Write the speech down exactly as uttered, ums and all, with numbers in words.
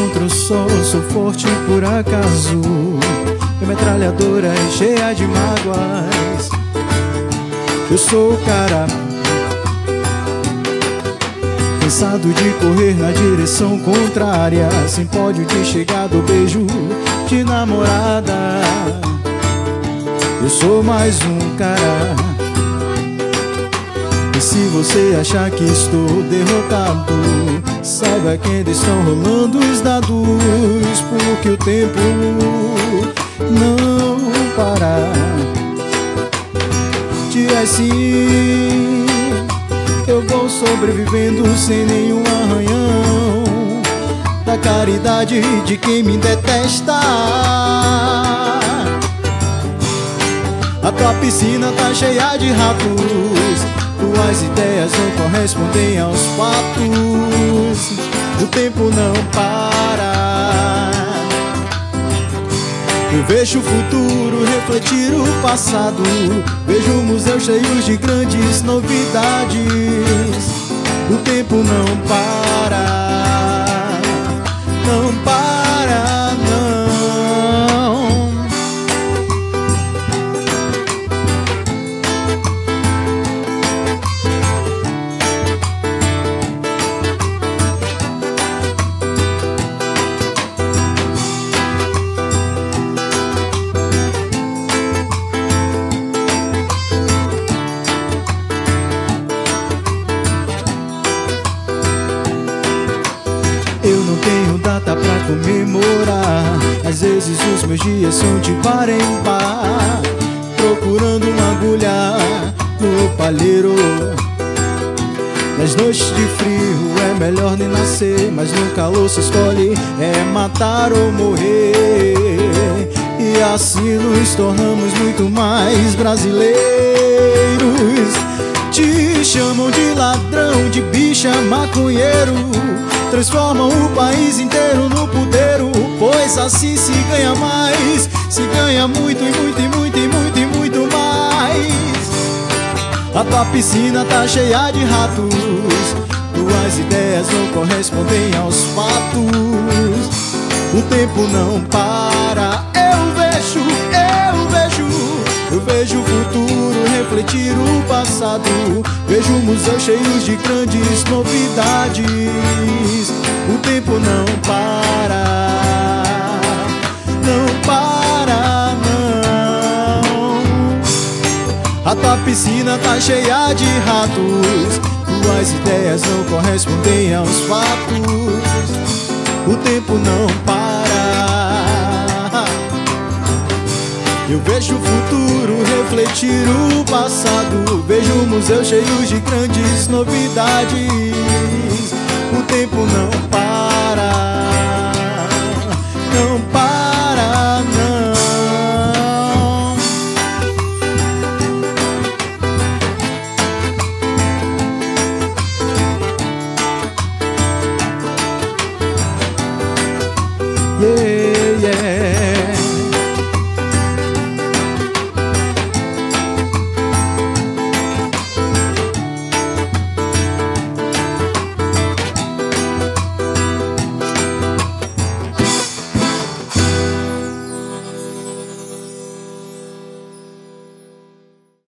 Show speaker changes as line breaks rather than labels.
contra o sol, sou forte por acaso. Minha metralhadora é cheia de mágoas. Eu sou o cara cansado de correr na direção contrária, sem pódio de chegada ou beijo de namorada. Eu sou mais um cara. E se você achar que estou derrotado, saiba que ainda estão rolando os dados, porque o tempo não para. De assim eu vou sobrevivendo sem nenhum arranhão da caridade de quem me detesta. A tua piscina tá cheia de ratos, tuas ideias não correspondem aos fatos. O tempo não para. Eu vejo o futuro refletir o passado, vejo museus cheios de grandes novidades. O tempo não para, não para, não. Eu não tenho data pra comemorar, às vezes os meus dias são de bar em bar, procurando uma agulha no palheiro. Nas noites de frio é melhor nem nascer, mas no calor se escolhe é matar ou morrer. E assim nos tornamos muito mais brasileiros. Te chamam de ladrão, de bicha, maconheiro, transformam o país inteiro no puteiro, pois assim se ganha mais, se ganha muito e muito e muito e muito e muito mais. A tua piscina tá cheia de ratos, tuas ideias não correspondem aos fatos. O tempo não para. Eu vejo, eu vejo, eu vejo o futuro refletir o passado, vejo museus cheios de grandes novidades. O tempo não para, não para, não. A tua piscina tá cheia de ratos, tuas ideias não correspondem aos fatos. O tempo não para. Eu vejo o futuro refletir o passado, vejo museus cheios de grandes novidades. O tempo não para.